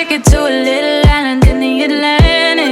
ticket to a little island in the Atlantic.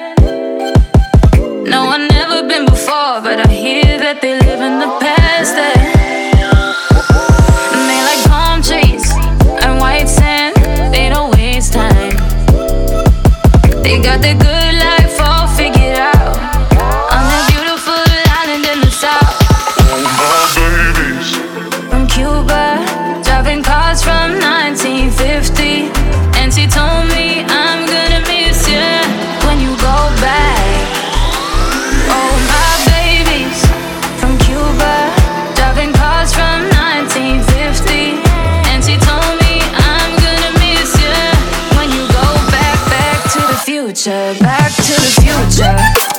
No, I've never been before, but I hear that they live in the past there. And they like palm trees and white sand. They don't waste time. They got their good life all figured out on that beautiful island in the south. Oh my babies from Cuba, driving cars from 1950. And she told me I'm gonna miss you when you go back. Oh my babies from Cuba, driving cars from 1950. And she told me I'm gonna miss you when you go back, back to the future, back to the future.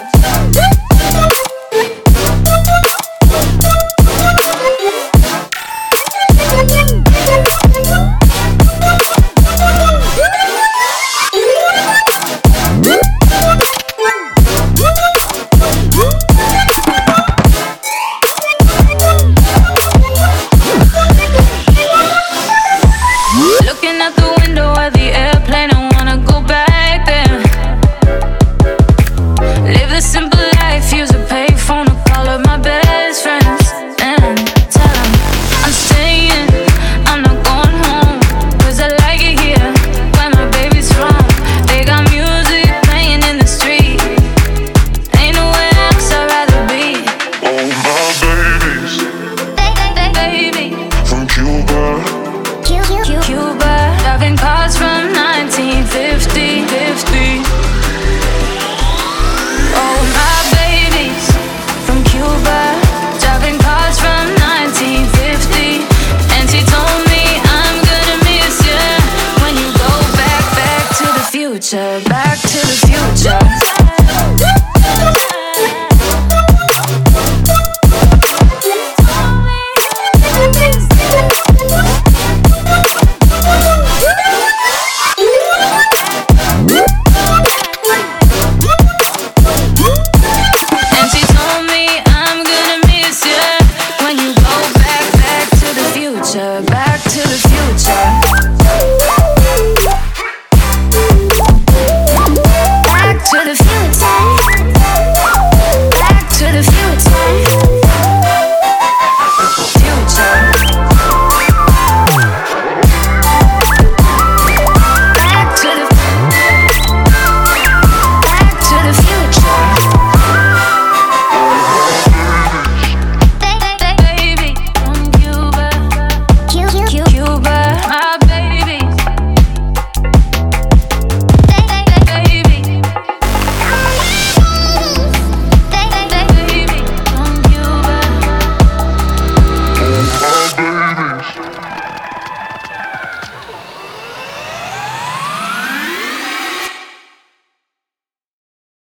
Looking out the window of the airplane, I wanna go back there. Live the simple life, use a payphone to call up my best friends and tell them I'm staying, I'm not going home, 'cause I like it here, where my baby's from. They got music playing in the street, ain't nowhere else I'd rather be. Oh my babies Baby from Cuba. Cuba, driving cars from 1950. Oh my babies from Cuba, driving cars from 1950. And she told me I'm gonna miss you when you go back, back to the future, back to the future.